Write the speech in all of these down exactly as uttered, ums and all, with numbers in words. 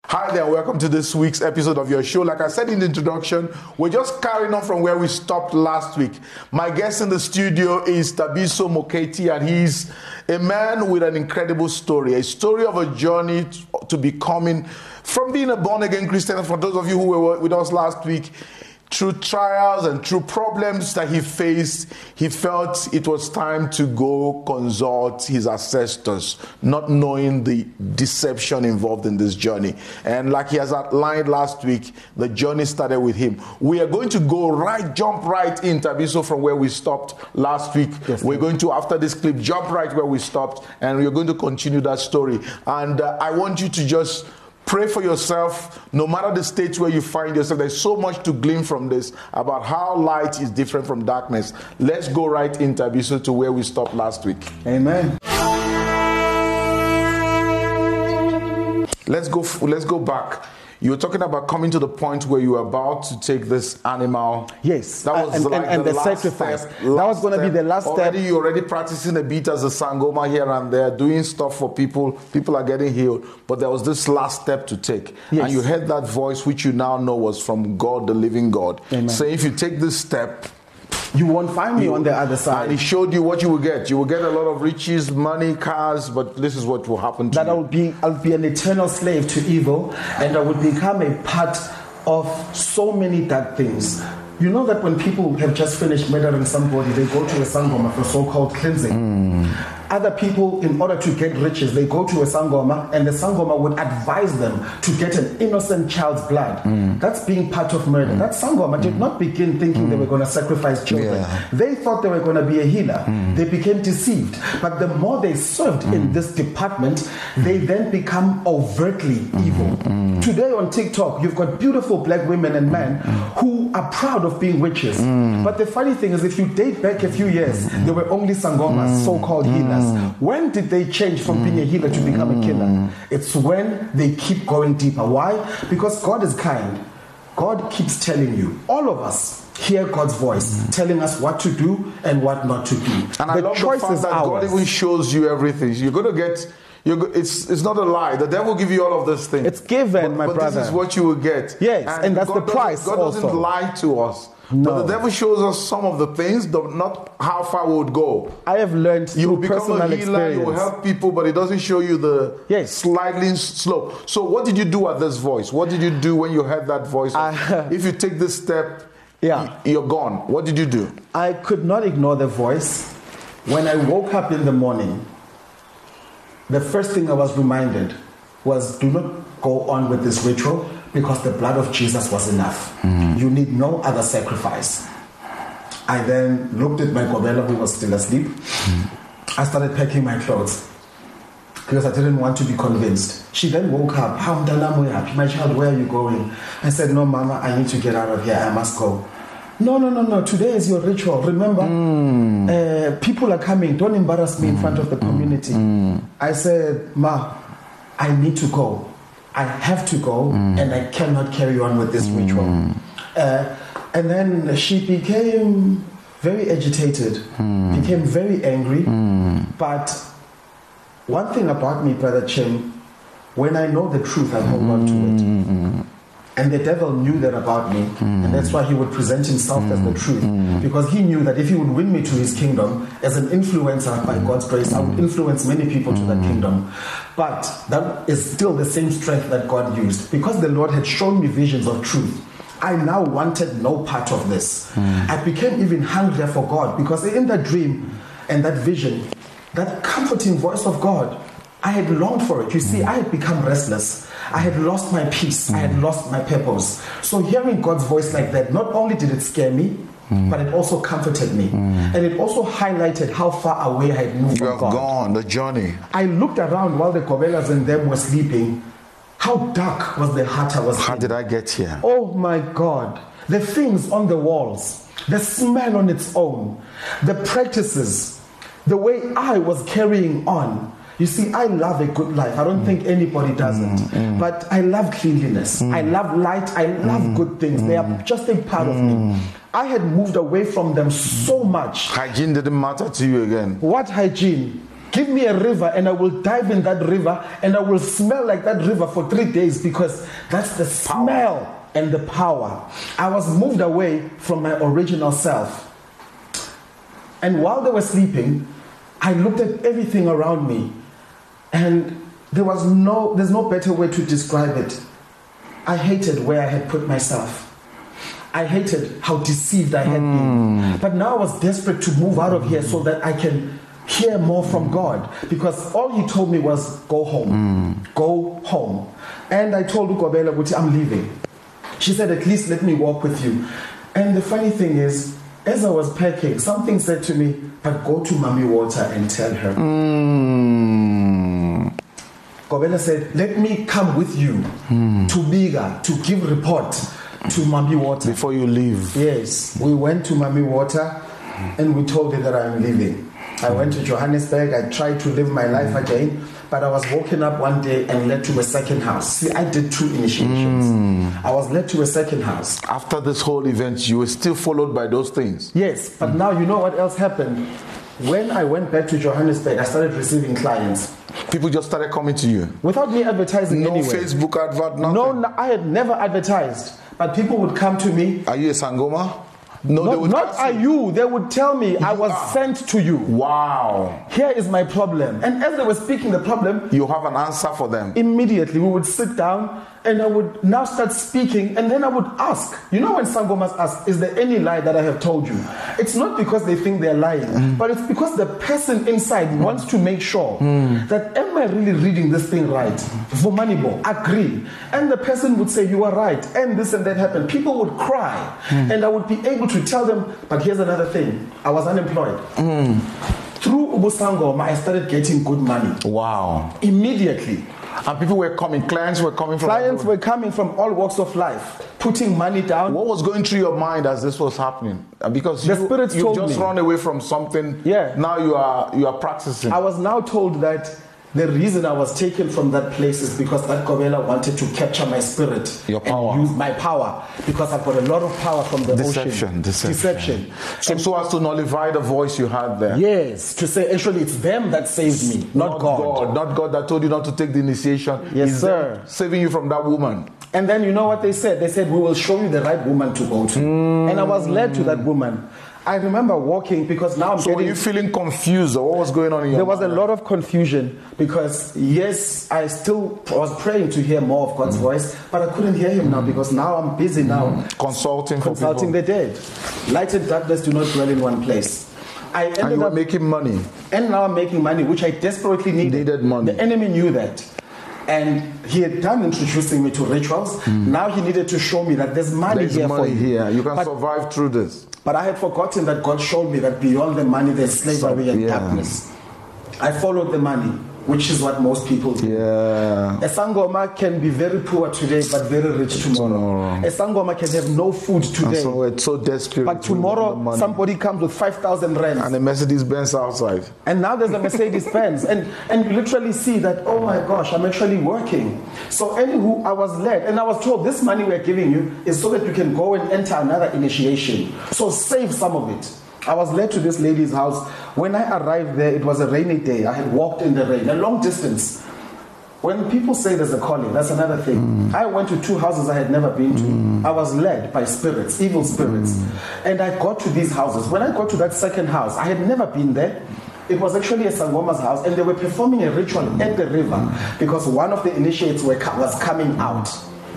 Hi there, welcome to this week's episode of your show. Like I said in the introduction, we're just carrying on from where we stopped last week. My guest in the studio is Thabiso Moketi, and he's a man with an incredible story, a story of a journey to becoming, from being a born-again Christian, for those of you who were with us last week, through trials and through problems that he faced, he felt it was time to go consult his ancestors, not knowing the deception involved in this journey. And like he has outlined last week, the journey started with him. We are going to go right, jump right in, Thabiso, from where we stopped last week. Yes, we're going to, after this clip, jump right where we stopped, and we're going to continue that story. And uh, I want you to just pray for yourself, no matter the state where you find yourself. There's so much to glean from this about how light is different from darkness. Let's go right in, Thabiso, to where we stopped last week. Amen. Let's go. Let's go back. You were talking about coming to the point where you were about to take this animal. Yes, that was and, like and, and the, the last sacrifice. Step, that was going to be the last already, step. You're already practicing a bit as a sangoma here and there, doing stuff for people. People are getting healed. But there was this last step to take. Yes. And you heard that voice, which you now know was from God, the living God. Amen. Saying, if you take this step, you won't find me you, on the other side. And he showed you what you will get. You will get a lot of riches, money, cars, but this is what will happen to that you. That I will be, I'll be an eternal slave to evil, and I would become a part of so many dark things. You know that when people have just finished murdering somebody, they go to a sangoma for so-called cleansing. Mm. Other people, in order to get riches, they go to a sangoma, and the sangoma would advise them to get an innocent child's blood. Mm. That's being part of murder. Mm. That sangoma mm. did not begin thinking mm. they were going to sacrifice children. Yeah. They thought they were going to be a healer. Mm. They became deceived. But the more they served mm. in this department, mm. they then become overtly mm. evil. Mm. Today on TikTok, you've got beautiful black women and men mm. who are proud of being witches. Mm. But the funny thing is, if you date back a few years, mm. there were only sangomas, mm. so-called healers. Mm. When did they change from mm. being a healer to become a killer? It's when they keep going deeper. Why? Because God is kind. God keeps telling you, all of us hear God's voice mm. telling us what to do and what not to do. And the I love choice the fact is that ours. God even shows you everything. You're going to get... You're, it's it's not a lie. The devil will give you all of this thing. It's given, but, my but brother. This is what you will get. Yes, and, and that's God the price. God also. doesn't lie to us. No. But the devil shows us some of the things, not how far we would go. I have learned you through will become personal a healer, experience. you will help people, but it doesn't show you the yes. sliding slope. So what did you do at this voice? What did you do when you heard that voice? I, if you take this step, yeah. you're gone. What did you do? I could not ignore the voice. When I woke up in the morning, the first thing I was reminded was, do not go on with this ritual because the blood of Jesus was enough. Mm-hmm. You need no other sacrifice. I then looked at my Kobela, who was still asleep. Mm-hmm. I started packing my clothes because I didn't want to be convinced. She then woke up. How my child, where are you going? I said, no, Mama, I need to get out of here. I must go. No, no, no, no. Today is your ritual. Remember, mm. uh, people are coming. Don't embarrass me mm. in front of the community. Mm. I said, Ma, I need to go. I have to go, mm. and I cannot carry on with this mm. ritual. Uh, and then she became very agitated, mm. became very angry. Mm. But one thing about me, Brother Chem, when I know the truth, I hold on to it. Mm. And the devil knew that about me, mm. and that's why he would present himself mm. as the truth. Mm. Because he knew that if he would win me to his kingdom, as an influencer by God's grace, I would influence many people to that kingdom. But that is still the same strength that God used. Because the Lord had shown me visions of truth, I now wanted no part of this. Mm. I became even hungrier for God, because in that dream and that vision, that comforting voice of God, I had longed for it. You see, I had become restless. I had lost my peace. Mm. I had lost my purpose. So hearing God's voice like that, not only did it scare me, mm. but it also comforted me. Mm. And it also highlighted how far away I had moved you from God. You have gone, the journey. I looked around while the Kobelas and them were sleeping. How dark was the heart I was How in. did I get here? Oh my God. The things on the walls, the smell on its own, the practices, the way I was carrying on. You see, I love a good life. I don't mm. think anybody doesn't. Mm, mm. But I love cleanliness. Mm. I love light. I love mm. good things. Mm. They are just a part mm. of me. I had moved away from them so much. Hygiene didn't matter to you again. What hygiene? Give me a river and I will dive in that river and I will smell like that river for three days because that's the smell and the power. I was moved away from my original self. And while they were sleeping, I looked at everything around me and there was no, there's no better way to describe it. I hated where I had put myself. I hated how deceived I had mm. been. But now I was desperate to move out of here so that I can hear more from God, because all he told me was go home, mm. go home. And I told Ukobela, I'm leaving. She said, at least let me walk with you. And the funny thing is, as I was packing, something said to me, but go to Mami Water and tell her. Mm. Kobela said, let me come with you mm. to Biga to give report to Mami Water. Before you leave. Yes. We went to Mami Water and we told her that I'm leaving. I went to Johannesburg. I tried to live my life again, but I was woken up one day and led to a second house. See, I did two initiations. Mm. I was led to a second house. After this whole event, you were still followed by those things? Yes, but mm. now you know what else happened? When I went back to Johannesburg, I started receiving clients. People just started coming to you? Without me advertising no anywhere. No Facebook advert, nothing? No, no, I had never advertised, but people would come to me. Are you a Sangoma? No, not, they would not are you. They would tell me I was are. sent to you. Wow. Here is my problem. And as they were speaking the problem, you have an answer for them. Immediately we would sit down and I would now start speaking, and then I would ask. You know when Sangomas ask, is there any lie that I have told you? It's not because they think they're lying, mm. but it's because the person inside mm. wants to make sure mm. that am I really reading this thing right? Vumanibo, agree. And the person would say, you are right, and this and that happened. People would cry, mm. and I would be able to tell them, but here's another thing. I was unemployed. Mm. Through Ubusangoma, I started getting good money. Wow. Immediately. And people were coming, clients were coming from... Clients were coming from all walks of life, putting money down. What was going through your mind as this was happening? Because the you, spirits you told just me. run away from something. Yeah. Now you are you are practicing. I was now told that the reason I was taken from that place is because that Kobela wanted to capture my spirit. Your power. And use my power. Because I've got a lot of power from the deception, ocean. Deception. Deception. So, so as to nullify the voice you had there. Yes. To say, actually, it's them that saved me, not, not God. God. Not God that told you not to take the initiation. Yes, He's sir. Saving you from that woman. And then you know what they said? They said, we will show you the right woman to go to. Mm. And I was led to that woman. I remember walking because now I'm so getting... were you feeling confused or what was going on in your There was mind? a lot of confusion because, yes, I still was praying to hear more of God's mm. voice, but I couldn't hear him now because now I'm busy now. Mm. Consulting for Consulting the dead. Light and darkness do not dwell in one place. I ended and you were up making money. And now I'm making money, which I desperately needed. Needed money. The enemy knew that. And he had done introducing me to rituals. Mm. Now he needed to show me that there's money there's here money for you. Here. You can but, survive through this. But I had forgotten that God showed me that beyond the money there's slavery so, and yeah. darkness. I followed the money, which is what most people do. Yeah. A Sangoma can be very poor today but very rich tomorrow. tomorrow. A Sangoma can have no food today. And so it's so desperate. But tomorrow somebody comes with five thousand rands. And a Mercedes Benz outside. And now there's a Mercedes Benz. And, and you literally see that, oh my gosh, I'm actually working. So anywho, I was led. And I was told this money we're giving you is so that you can go and enter another initiation. So save some of it. I was led to this lady's house. When I arrived there, it was a rainy day. I had walked in the rain, a long distance. When people say there's a calling, that's another thing. Mm. I went to two houses I had never been to. Mm. I was led by spirits, evil spirits. Mm. And I got to these houses. When I got to that second house, I had never been there. It was actually a Sangoma's house, and they were performing a ritual at the river because one of the initiates were, was coming out.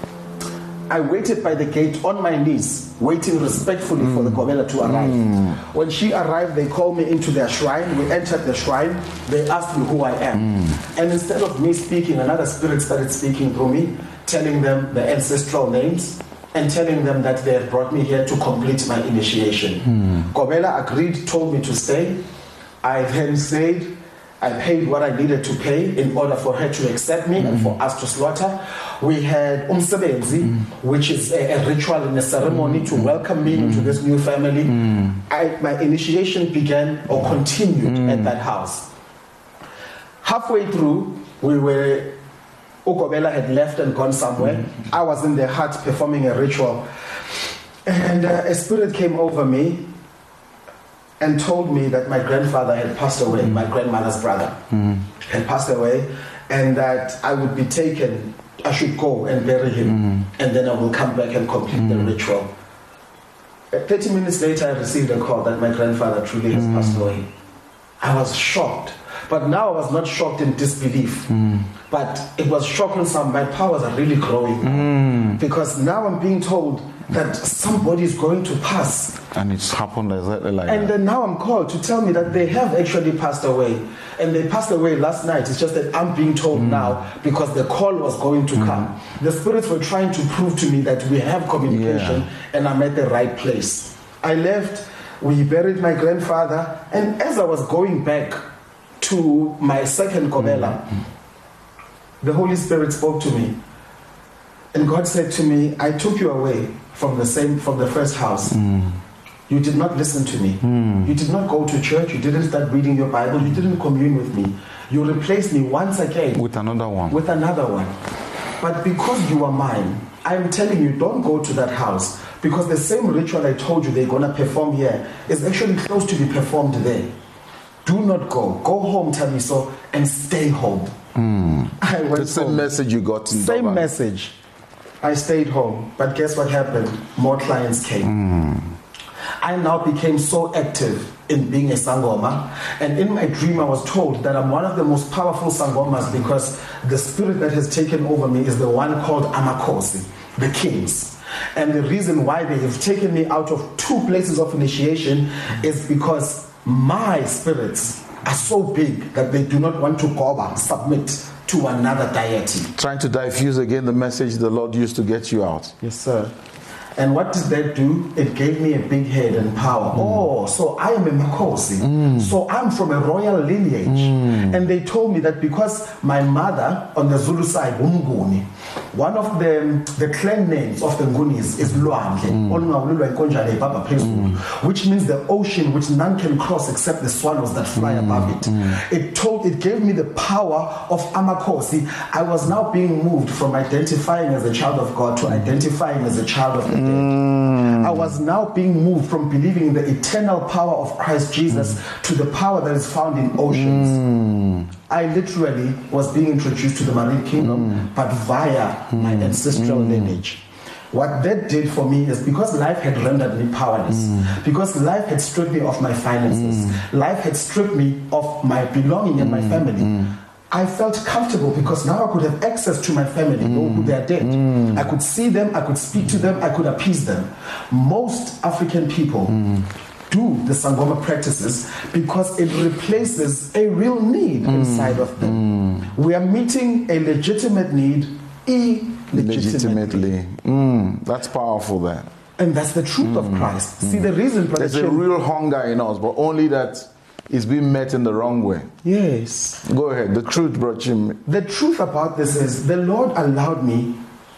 I waited by the gate on my knees, waiting respectfully mm. for the Kobela to arrive. Mm. When she arrived, they called me into their shrine. We entered the shrine. They asked me who I am. Mm. And instead of me speaking, another spirit started speaking through me, telling them the ancestral names and telling them that they had brought me here to complete my initiation. Mm. Kobela agreed, told me to stay. I then said, I paid what I needed to pay in order for her to accept me mm. and for us to slaughter. We had umsebenzi, mm. which is a, a ritual and a ceremony mm. to welcome me mm. into this new family. Mm. I, my initiation began or continued mm. at that house. Halfway through, we were, Ukobela had left and gone somewhere. Mm. I was in the hut performing a ritual. And uh, a spirit came over me. and told me that my grandfather had passed away, my grandmother's brother Mm. had passed away, and that I would be taken, I should go and bury him, Mm. and then I will come back and complete the ritual. Uh, thirty minutes later, I received a call that my grandfather truly has passed away. I was shocked. But now I was not shocked in disbelief. Mm. But it was shocking. Some my powers are really growing now. Mm. Because now I'm being told that somebody is going to pass. And it's happened exactly like And that. then now I'm called to tell me that they have actually passed away. And they passed away last night. It's just that I'm being told now because the call was going to come. The spirits were trying to prove to me that we have communication and I'm at the right place. I left, we buried my grandfather, and as I was going back to my second Kobela, the Holy Spirit spoke to me. And God said to me, I took you away from the same from the first house. Mm. You did not listen to me. Mm. You did not go to church. You didn't start reading your Bible. You didn't commune with me. You replaced me once again With another one. with another one. But because you are mine, I'm telling you, don't go to that house. Because the same ritual I told you they're going to perform here is actually close to be performed there. Do not go. Go home, Thabiso, and stay home. Mm. I went The same home. message you got in Same Durban. message. I stayed home. But guess what happened? More clients came. Mm. I now became so active in being a Sangoma. And in my dream, I was told that I'm one of the most powerful Sangomas because the spirit that has taken over me is the one called Amakosi, the kings. And the reason why they have taken me out of two places of initiation is because my spirits are so big that they do not want to go back, submit to another deity. Trying to diffuse again the message the Lord used to get you out. Yes, sir. And what did that do? It gave me a big head and power. Mm. Oh, so I am a Makosi. Mm. So I'm from a royal lineage. Mm. And they told me that because my mother on the Zulu side, Umguni, one of the, the clan names of the Ngunis is Luandle, mm. which means the ocean which none can cross except the swallows that fly mm. above it. Mm. It told, it gave me the power of Amakosi. I was now being moved from identifying as a child of God to identifying as a child of the Mm. I was now being moved from believing in the eternal power of Christ Jesus mm. to the power that is found in oceans. Mm. I literally was being introduced to the marine kingdom, mm. but via mm. my ancestral mm. lineage. What that did for me is because life had rendered me powerless, mm. because life had stripped me of my finances, mm. life had stripped me of my belonging in mm. my family. Mm. I felt comfortable because now I could have access to my family, mm. know who they are dead. Mm. I could see them, I could speak to them, I could appease them. Most African people mm. do the Sangoma practices because it replaces a real need mm. inside of them. Mm. We are meeting a legitimate need illegitimately. Legitimately. Mm. That's powerful there. And that's the truth mm. of Christ. Mm. See, the reason... There's a real hunger in us, but only that is being met in the wrong way. Yes. Go ahead. The truth, Bro Chim. The truth about this is the Lord allowed me.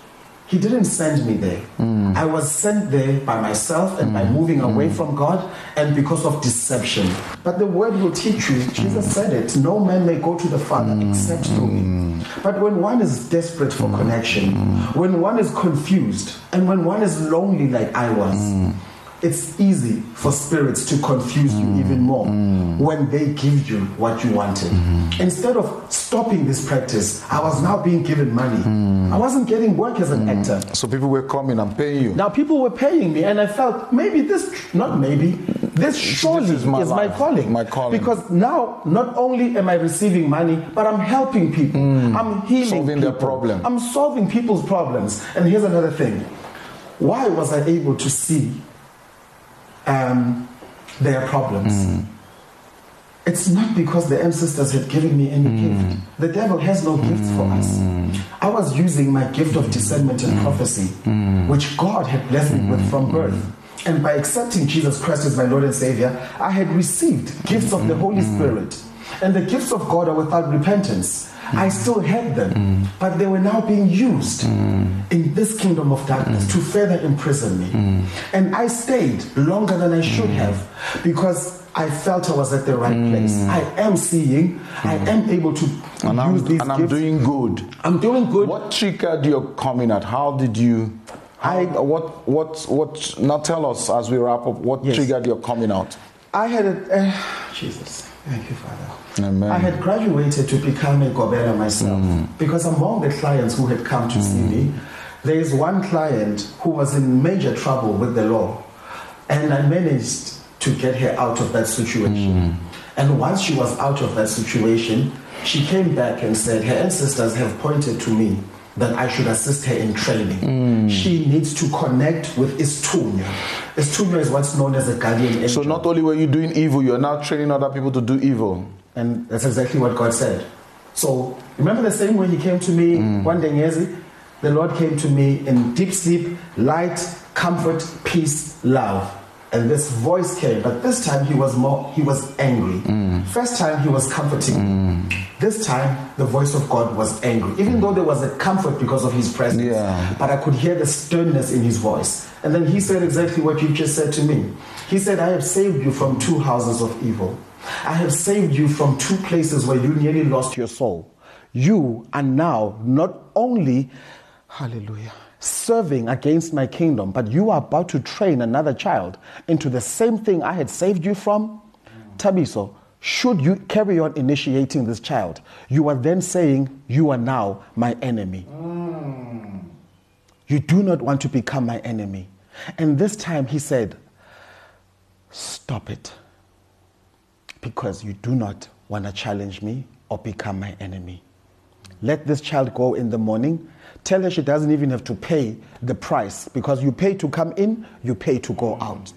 He didn't send me there. Mm. I was sent there by myself and mm. by moving away mm. from God and because of deception. But the word will teach you. Jesus mm. said it. No man may go to the Father mm. except through me. But when one is desperate for mm. connection, mm. when one is confused, and when one is lonely like I was, mm. it's easy for spirits to confuse you mm. even more mm. when they give you what you wanted. Mm. Instead of stopping this practice, I was now being given money. Mm. I wasn't getting work as an mm. actor. So people were coming and paying you. Now people were paying me and I felt maybe this, not maybe, this surely this is, my, is my calling. My calling. Because now not only am I receiving money, but I'm helping people. Mm. I'm healing Solving people. their problem. I'm solving people's problems. And here's another thing. Why was I able to see Um, their problems? Mm. It's not because the ancestors had given me any mm. gift. The devil has no mm. gifts for us. I was using my gift of discernment and mm. prophecy, mm. which God had blessed me with from birth. And by accepting Jesus Christ as my Lord and Savior, I had received gifts of the Holy Spirit. And the gifts of God are without repentance. I still had them, mm. but they were now being used mm. in this kingdom of darkness mm. to further imprison me. Mm. And I stayed longer than I should mm. have because I felt I was at the right mm. place. I am seeing, mm. I am able to and use I'm, these and I'm gifts. doing good. I'm doing good. What triggered your coming out? How did you... How, I, what, what, what... Now tell us as we wrap up, what yes. triggered your coming out? I had a, uh, Jesus, thank you, Father. Amen. I had graduated to become a Gobela myself mm. because among the clients who had come to mm. see me, there is one client who was in major trouble with the law, and I managed to get her out of that situation. Mm. And once she was out of that situation, she came back and said her ancestors have pointed to me that I should assist her in training. Mm. She needs to connect with Istunya. Istunya is what's known as a guardian angel. So not only were you doing evil, you're now training other people to do evil. And that's exactly what God said. So remember the same way he came to me mm. one day, Nyezi? The Lord came to me in deep sleep, light, comfort, peace, love. And this voice came, but this time he was more, he was angry. Mm. First time he was comforting. Mm. This time the voice of God was angry. Even mm. though there was a comfort because of his presence, yeah. but I could hear the sternness in his voice. And then he said exactly what you just said to me. He said, I have saved you from two houses of evil. I have saved you from two places where you nearly lost your soul. You are now not only, hallelujah, serving against my kingdom, but you are about to train another child into the same thing I had saved you from. Mm. Thabiso, should you carry on initiating this child, you are then saying you are now my enemy. Mm. You do not want to become my enemy. And this time he said, stop it, because you do not want to challenge me or become my enemy. Let this child go in the morning. Tell her she doesn't even have to pay the price, because you pay to come in, you pay to go out.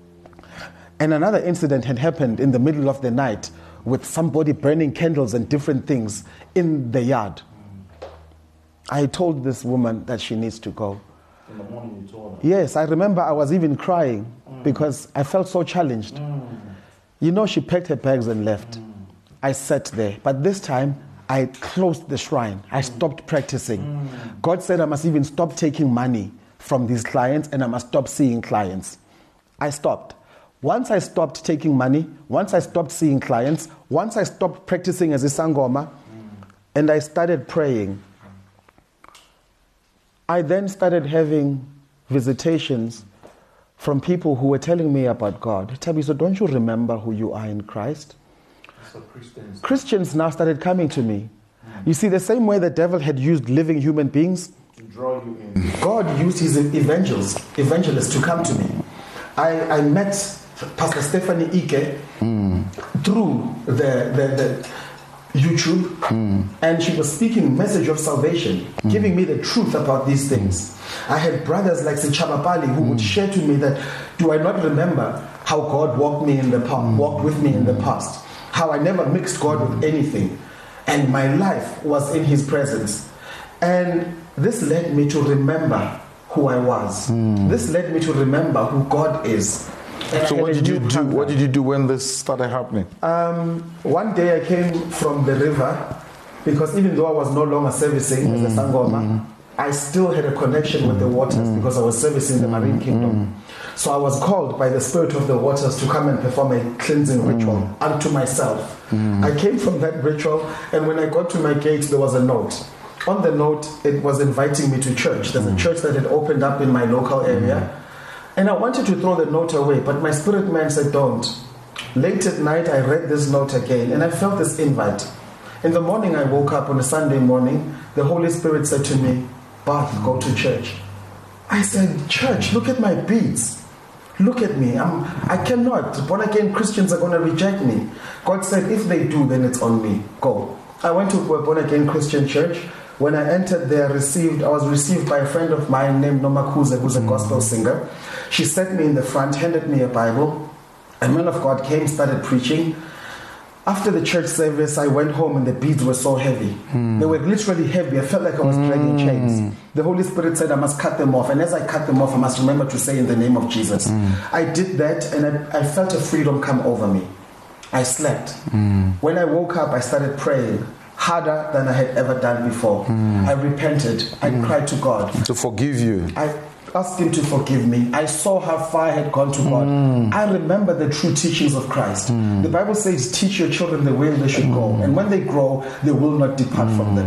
And another incident had happened in the middle of the night with somebody burning candles and different things in the yard. I told this woman that she needs to go. In the morning you told her? Yes, I remember I was even crying mm. because I felt so challenged. Mm. You know, she packed her bags and left. Mm. I sat there, but this time I closed the shrine. I stopped practicing. Mm. God said I must even stop taking money from these clients, and I must stop seeing clients. I stopped. Once I stopped taking money, once I stopped seeing clients, once I stopped practicing as a sangoma, mm. and I started praying, I then started having visitations from people who were telling me about God. Thabiso, don't you remember who you are in Christ? So Christians. Christians now started coming to me. Mm. You see, the same way the devil had used living human beings to draw you in, God used his evangelists, evangelists to come to me. I, I met Pastor Stephanie Ike mm. through the, the, the YouTube, mm. and she was speaking message of salvation, mm. giving me the truth about these things. I had brothers like Sichaba Pali who mm. would share to me that, do I not remember how God walked me in the past, mm. walked with me in the past? How I never mixed God with anything, and my life was in his presence. And this led me to remember who I was. Mm. This led me to remember who God is. And so what did you do? What did you do when this started happening? Um, one day I came from the river, because even though I was no longer servicing mm. as a Sangoma, mm. I still had a connection with the waters mm. because I was servicing the marine kingdom. Mm. So I was called by the spirit of the waters to come and perform a cleansing mm. ritual unto myself. Mm. I came from that ritual, and when I got to my gate, there was a note. On the note, it was inviting me to church. There's mm. a church that had opened up in my local area. Mm. And I wanted to throw the note away, but my spirit man said, don't. Late at night, I read this note again, and I felt this invite. In the morning, I woke up on a Sunday morning. The Holy Spirit said to me, Bath, mm. go to church. I said, church, look at my beads. Look at me. I'm, I cannot. Born again Christians are going to reject me. God said, if they do, then it's on me. Go. I went to a born again Christian church. When I entered there, received, I was received by a friend of mine named Nomakuze, who's a gospel singer. She sat me in the front, handed me a Bible. A man of God came, started preaching. After the church service, I went home and the beads were so heavy. Mm. They were literally heavy. I felt like I was dragging mm. chains. The Holy Spirit said I must cut them off. And as I cut them off, I must remember to say in the name of Jesus. Mm. I did that, and I, I felt a freedom come over me. I slept. Mm. When I woke up, I started praying harder than I had ever done before. Mm. I repented. I mm. cried to God. To forgive you. I asked him to forgive me. I saw how far I had gone to God. Mm. I remember the true teachings of Christ. Mm. The Bible says, teach your children the way they should mm. go. And when they grow, they will not depart mm. from them.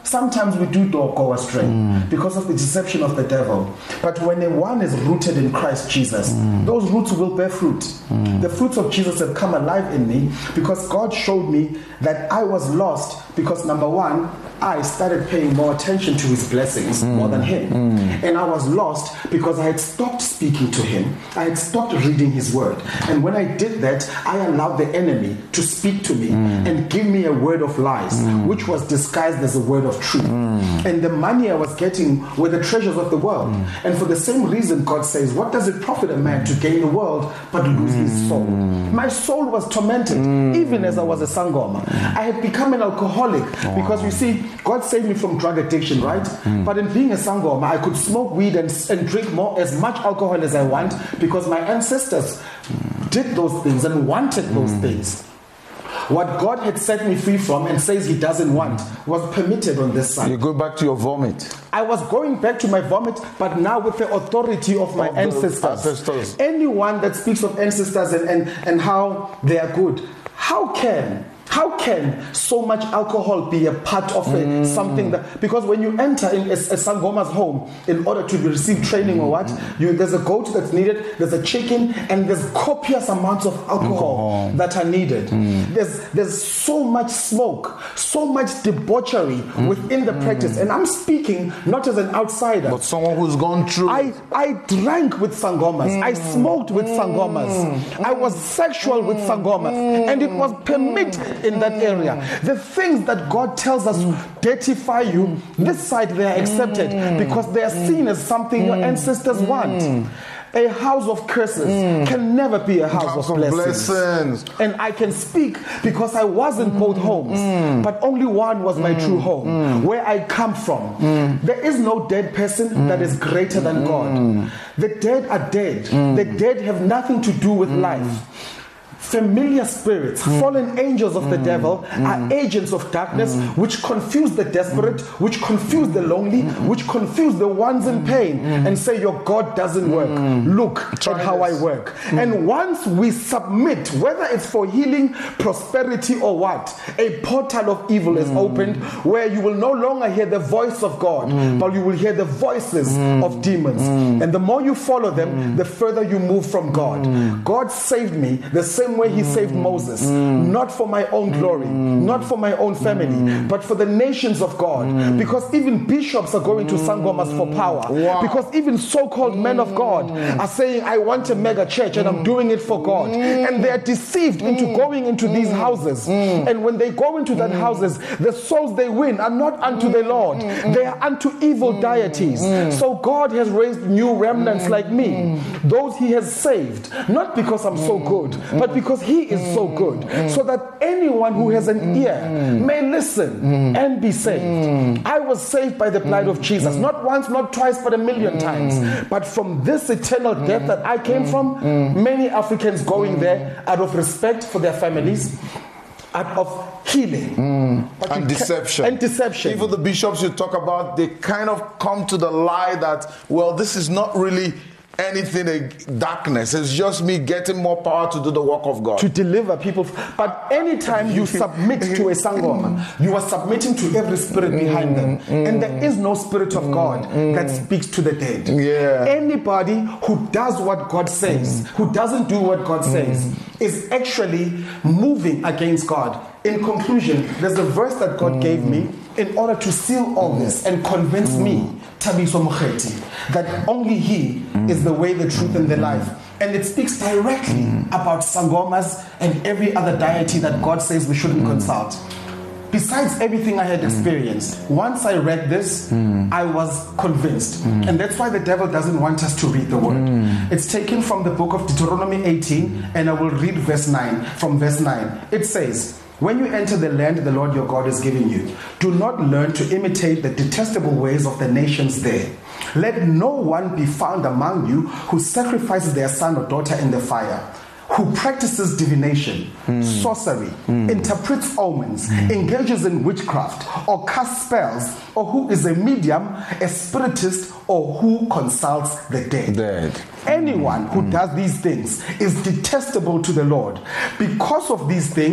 sometimes we do go astray mm. because of the deception of the devil. But when one is rooted in Christ Jesus, mm. those roots will bear fruit. Mm. The fruits of Jesus have come alive in me because God showed me that I was lost because, number one, I started paying more attention to his blessings mm. more than him. Mm. And I was lost because I had stopped speaking to him. I had stopped reading his word. And when I did that, I allowed the enemy to speak to me mm. and give me a word of lies, mm. which was disguised as a word of truth. Mm. And the money I was getting were the treasures of the world. Mm. And for the same reason, God says, what does it profit a man to gain the world but lose mm. his soul? My soul was tormented, mm. even as I was a sangoma. I had become an alcoholic oh. because, you see, God saved me from drug addiction, right? Mm. But in being a sangoma, I could smoke weed and, and drink more as much alcohol as I want because my ancestors mm. did those things and wanted those mm. things. What God had set me free from and says he doesn't want was permitted on this side. You go back to your vomit. I was going back to my vomit, but now with the authority of my of ancestors. ancestors. Anyone that speaks of ancestors and, and, and how they are good, how can... How can so much alcohol be a part of it? Mm. Something that, because when you enter in a, a sangoma's home in order to receive training or what, you, there's a goat that's needed, there's a chicken, and there's copious amounts of alcohol mm. that are needed. Mm. There's there's so much smoke, so much debauchery mm. within the practice. And I'm speaking not as an outsider, but someone who's gone through. I, I drank with sangomas. Mm. I smoked with sangomas. Mm. I was sexual with sangomas. Mm. And it was permitted in that area. The things that God tells us dirtify you, this side they are accepted because they are seen as something your ancestors want. A house of curses mm. can never be a house, house of, of blessings. blessings. And I can speak because I was in both homes, mm. but only one was my mm. true home, mm. where I come from. Mm. There is no dead person mm. that is greater than God. Mm. The dead are dead. Mm. The dead have nothing to do with mm. life. Familiar spirits, mm. fallen angels of mm. the devil mm. are agents of darkness mm. which confuse the desperate, mm. which confuse the lonely, mm. which confuse the ones in pain mm. and say your God doesn't work. Mm. Look Try at how this. I work. Mm. And once we submit, whether it's for healing, prosperity or what, a portal of evil mm. is opened where you will no longer hear the voice of God, mm. but you will hear the voices mm. of demons. Mm. And the more you follow them, mm. the further you move from God. Mm. God saved me the same way he mm. saved Moses, mm. not for my own glory, mm. not for my own family, mm. but for the nations of God. Mm. Because even bishops are going to sangomas for power. Wow. Because even so-called mm. men of God are saying, I want a mega church and mm. I'm doing it for God. Mm. And they are deceived mm. into going into mm. these houses. Mm. And when they go into that mm. houses, the souls they win are not unto mm. the Lord. Mm. They are unto evil mm. deities. Mm. So God has raised new remnants mm. like me. Mm. Those he has saved, not because I'm so good, but because Because he is so good, so that anyone who has an ear may listen and be saved. I was saved by the blood of Jesus, not once, not twice, but a million times. But from this eternal death that I came from, many Africans going there out of respect for their families, out of healing mm. and deception. Ca- and deception. Even the bishops you talk about, they kind of come to the lie that, well, this is not really anything a darkness. It's just me getting more power to do the work of God, to deliver people. But anytime you submit to a sangoma, you are submitting to every spirit behind them, and there is no spirit of God that speaks to the dead. Yeah. Anybody who does what God says, who doesn't do what God says, is actually moving against God. In conclusion, there's a verse that God gave me in order to seal all this and convince me, Thabiso Mokgethi, that only he is the way, the truth, and the life. And it speaks directly about sangomas and every other deity that God says we shouldn't consult. Besides everything I had experienced, once I read this, mm. I was convinced. Mm. And that's why the devil doesn't want us to read the word. Mm. It's taken from the book of Deuteronomy eighteen, and I will read verse nine. From verse nine, it says, when you enter the land the Lord your God is giving you, do not learn to imitate the detestable ways of the nations there. Let no one be found among you who sacrifices their son or daughter in the fire, who practices divination, mm. sorcery, mm. interprets omens, mm. engages in witchcraft, or casts spells, or who is a medium, a spiritist, or who consults the dead. dead. Anyone who mm. does these things is detestable to the Lord. Because of these things,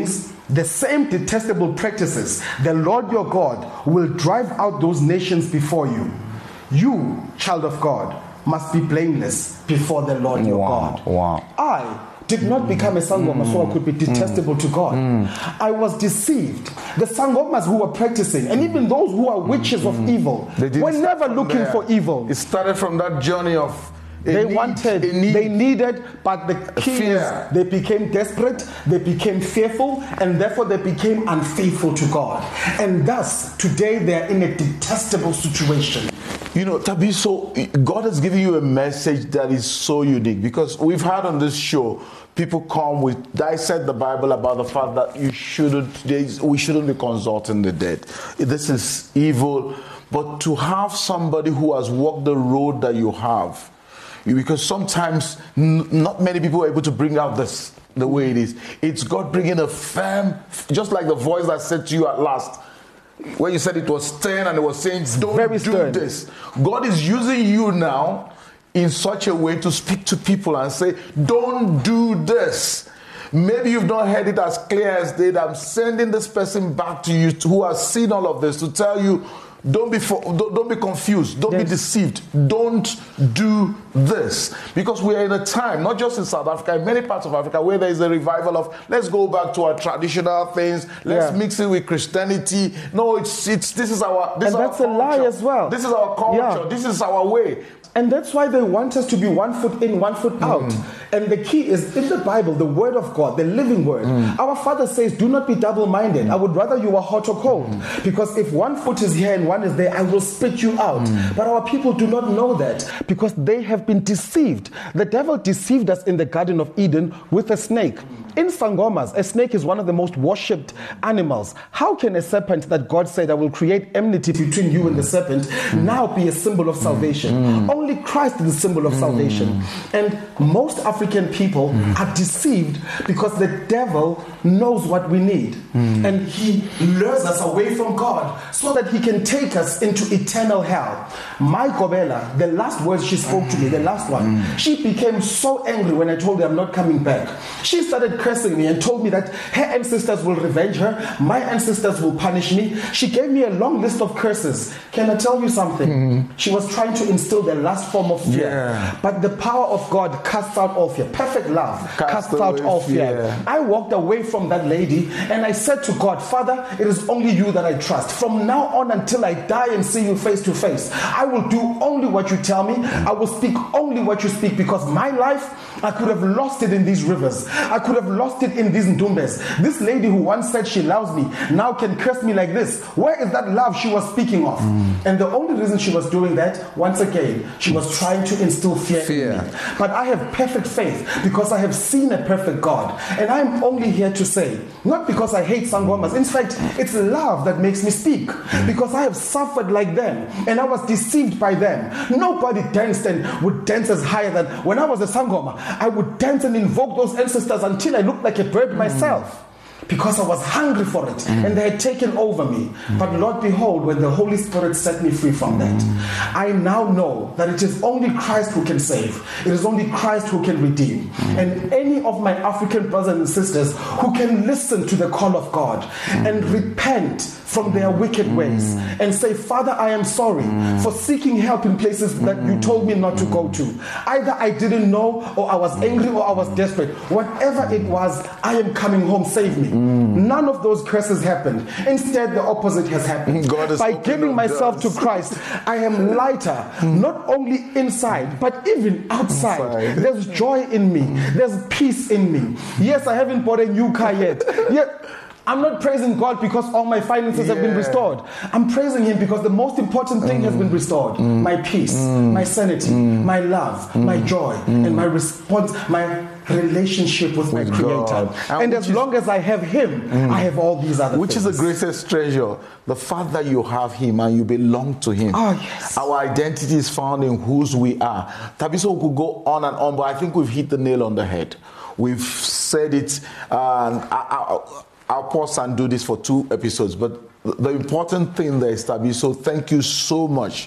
the same detestable practices, the Lord your God will drive out those nations before you. You, child of God, must be blameless before the Lord your wow, God. Wow. I did not become a Sangoma mm. so I could be detestable mm. to God. Mm. I was deceived. The Sangomas who were practicing, and even those who are witches mm. of evil, were never looking there. for evil. It started from that journey of they need, wanted, need. they needed, but the key Fear. is they became desperate, they became fearful, and therefore they became unfaithful to God. And thus, today they are in a detestable situation. You know, Tabiso, God has given you a message that is so unique, because we've had on this show people come with dissect the Bible about the fact that you shouldn't, we shouldn't be consulting the dead. This is evil. But to have somebody who has walked the road that you have, because sometimes n- not many people are able to bring out this the way it is. It's God bringing a firm, just like the voice that said to you at last, where you said it was stern and it was saying, don't Very do stern. this. God is using you now in such a way to speak to people and say, don't do this. Maybe you've not heard it as clear as did. I'm sending this person back to you who has seen all of this to tell you, don't be for, don't, don't be confused. Don't yes. be deceived. Don't do this. Because we are in a time, not just in South Africa, in many parts of Africa, where there is a revival of, let's go back to our traditional things. Let's yeah. mix it with Christianity. No, it's it's this is our this and is that's our a lie as well. This is our culture. Yeah. This is our way. And that's why they want us to be one foot in, one foot out. Mm. And the key is in the Bible, the word of God, the living word. Mm. Our Father says, do not be double-minded. Mm. I would rather you were hot or cold. Mm. Because if one foot is here and one is there, I will spit you out. Mm. But our people do not know that because they have been deceived. The devil deceived us in the Garden of Eden with a snake. In Sangomas, a snake is one of the most worshipped animals. How can a serpent that God said, I will create enmity between you and the serpent, mm. now be a symbol of salvation? Mm. Only Christ is the symbol of mm. salvation. And most African people mm. are deceived because the devil knows what we need. Mm. And he lures us away from God so that he can take us into eternal hell. My Kobela, the last words she spoke to me, the last one, mm. she became so angry when I told her I'm not coming back. She started cursing me and told me that her ancestors will revenge her, my ancestors will punish me. She gave me a long list of curses. Can I tell you something? Mm-hmm. She was trying to instill the last form of fear. Yeah. But the power of God casts out all fear. Perfect love Cast casts out all fear. fear. I walked away from that lady and I said to God, Father, it is only you that I trust. From now on until I die and see you face to face, I will do only what you tell me. I will speak only what you speak, because my life, I could have lost it in these rivers. I could have lost it in these ndumbes. This lady who once said she loves me now can curse me like this. Where is that love she was speaking of? Mm. And the only reason she was doing that, once again, she was trying to instill fear, fear in me. But I have perfect faith because I have seen a perfect God. And I'm only here to say, not because I hate Sangomas. In fact, it's love that makes me speak. Mm. Because I have suffered like them and I was deceived by them. Nobody danced and would dance as higher than when I was a Sangoma. I would dance and invoke those ancestors until I looked like a bird myself, because I was hungry for it mm. and they had taken over me. Mm. But Lord, behold, when the Holy Spirit set me free from that, mm. I now know that it is only Christ who can save. It is only Christ who can redeem. Mm. And any of my African brothers and sisters who can listen to the call of God mm. and repent from their wicked mm. ways and say, Father, I am sorry mm. for seeking help in places that mm. you told me not to go to. Either I didn't know, or I was angry, or I was desperate. Whatever it was, I am coming home, save me. Mm. None of those curses happened. Instead, the opposite has happened. God By giving myself doors. to Christ, I am lighter, not only inside, but even outside. Inside. There's joy in me. There's peace in me. Yes, I haven't bought a new car yet. Yet, I'm not praising God because all my finances yeah. have been restored. I'm praising Him because the most important thing mm. has been restored. Mm. My peace, mm. my sanity, mm. my love, mm. my joy, mm. and my response, my relationship with, with my Creator. And, and as is, long as I have Him, mm. I have all these other which things. Which is the greatest treasure? The fact that you have Him and you belong to Him. Oh, yes. Our identity is found in whose we are. Tabiso could go on and on, but I think we've hit the nail on the head. We've said it. Uh, I, I, I'll pause and do this for two episodes, but the important thing there is, Tabiso, thank you so much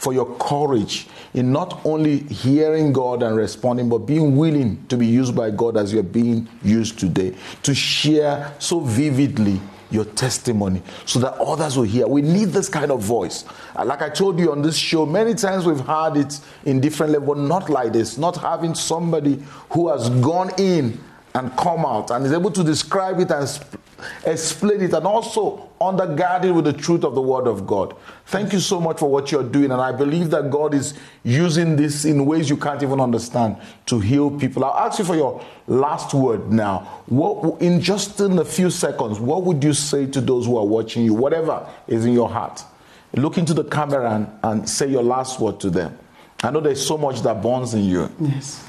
for your courage in not only hearing God and responding, but being willing to be used by God as you're being used today, to share so vividly your testimony so that others will hear. We need this kind of voice. Like I told you on this show, many times we've heard it in different levels, not like this, not having somebody who has gone in and come out and is able to describe it and sp- explain it, and also undergird it with the truth of the Word of God. Thank you so much for what you're doing, and I believe that God is using this in ways you can't even understand to heal people. I'll ask you for your last word now. What, in just in a few seconds, what would you say to those who are watching you, whatever is in your heart? Look into the camera and, and say your last word to them. I know there's so much that burns in you. Yes.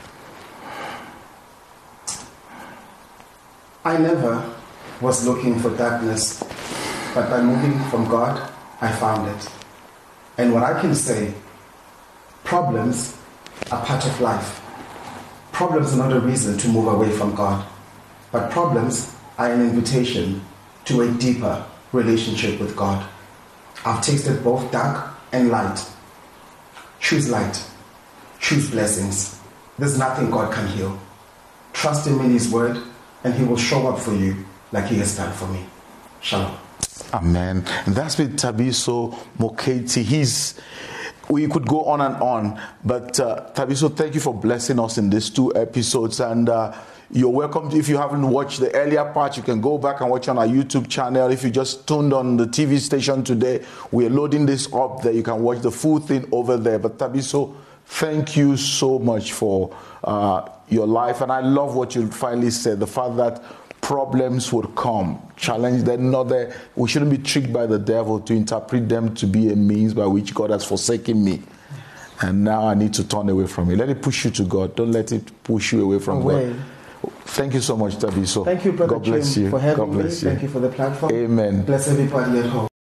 I never was looking for darkness, but by moving from God, I found it. And what I can say, problems are part of life. Problems are not a reason to move away from God, but problems are an invitation to a deeper relationship with God. I've tasted both dark and light. Choose light. Choose blessings. There's nothing God can heal. Trust Him in His word, and He will show up for you like He has done for me. Shalom. Amen. And that's with Thabiso Moeketsi. He's, we could go on and on, but uh, Thabiso, thank you for blessing us in these two episodes. And uh, you're welcome to, if you haven't watched the earlier part, you can go back and watch on our YouTube channel. If you just tuned on the T V station today, we're loading this up there. You can watch the full thing over there. But Thabiso, thank you so much for uh, your life. And I love what you finally said, the fact that problems would come, challenge that not there. We shouldn't be tricked by the devil to interpret them to be a means by which God has forsaken me. And now I need to turn away from it. Let it push you to God. Don't let it push you away from away. God. Thank you so much, Thabiso. Thank you, Brother God bless Jim, you. for having God bless me. you. Thank you for the platform. Amen. Bless everybody at home.